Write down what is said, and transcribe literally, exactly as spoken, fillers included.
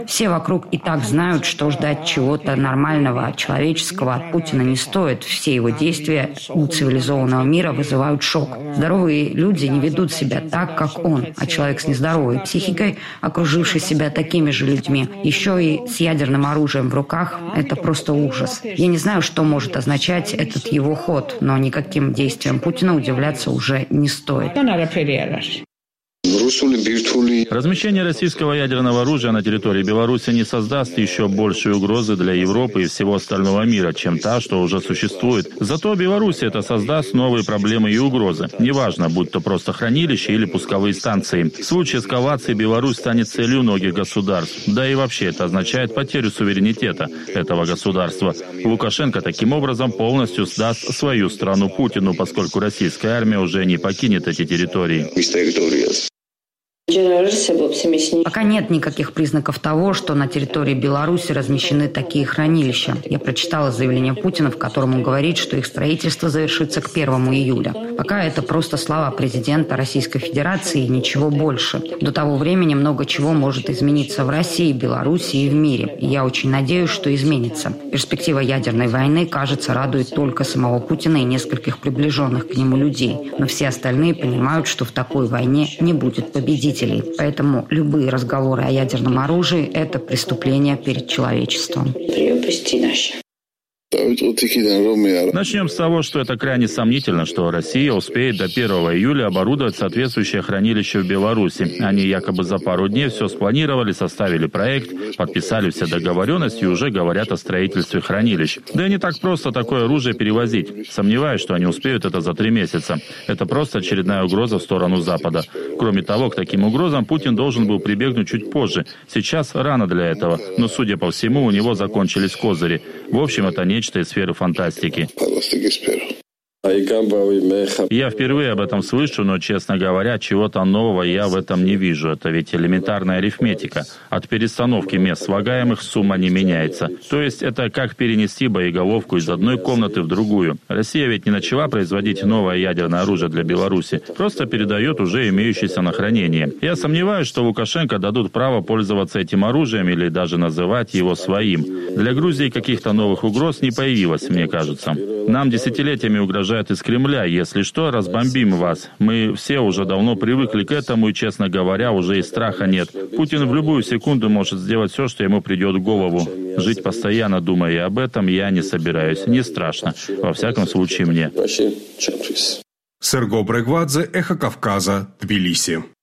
Все вокруг и так знают, что ждать чего-то нормального, человеческого от Путина не стоит. Все его действия у цивилизованного мира вызывают шок. Здоровые люди не ведут себя так, как он, а человек с нездоровой психикой, окруживший себя такими же людьми, еще и с ядерным оружием в руках, это просто ужас. Я не знаю, что может означать этот его ход, но никаким действиям Путина удивляться уже не стоит. Размещение российского ядерного оружия на территории Беларуси не создаст еще большей угрозы для Европы и всего остального мира, чем та, что уже существует. Зато Беларуси это создаст новые проблемы и угрозы. Неважно, будь то просто хранилище или пусковые станции. В случае эскалации Беларусь станет целью многих государств. Да и вообще это означает потерю суверенитета этого государства. Лукашенко таким образом полностью сдаст свою страну Путину, поскольку российская армия уже не покинет эти территории. Пока нет никаких признаков того, что на территории Беларуси размещены такие хранилища. Я прочитала заявление Путина, в котором он говорит, что их строительство завершится к первому июля. Пока это просто слова президента Российской Федерации и ничего больше. До того времени много чего может измениться в России, Беларуси и в мире. И я очень надеюсь, что изменится. Перспектива ядерной войны, кажется, радует только самого Путина и нескольких приближенных к нему людей. Но все остальные понимают, что в такой войне не будет победителей. Поэтому любые разговоры о ядерном оружии – это преступление перед человечеством. Начнем с того, что это крайне сомнительно, что Россия успеет до первого июля оборудовать соответствующее хранилище в Беларуси. Они якобы за пару дней все спланировали, составили проект, подписали все договоренности и уже говорят о строительстве хранилищ. Да и не так просто такое оружие перевозить. Сомневаюсь, что они успеют это за три месяца. Это просто очередная угроза в сторону Запада. Кроме того, к таким угрозам Путин должен был прибегнуть чуть позже. Сейчас рано для этого, но, судя по всему, у него закончились козыри. В общем, это не нечто из сферы фантастики. Я впервые об этом слышу, но, честно говоря, чего-то нового я в этом не вижу. Это ведь элементарная арифметика. От перестановки мест слагаемых сумма не меняется. То есть это как перенести боеголовку из одной комнаты в другую. Россия ведь не начала производить новое ядерное оружие для Беларуси, просто передает уже имеющееся на хранение. Я сомневаюсь, что Лукашенко дадут право пользоваться этим оружием или даже называть его своим. Для Грузии каких-то новых угроз не появилось, мне кажется. Нам десятилетиями угрожают из Кремля. Если что, разбомбим вас. Мы все уже давно привыкли к этому, и, честно говоря, уже и страха нет. Путин в любую секунду может сделать все, что ему придет в голову. Жить постоянно, думая об этом, я не собираюсь. Не страшно. Во всяком случае, мне. Серго Брегвадзе, Эхо Кавказа, Тбилиси.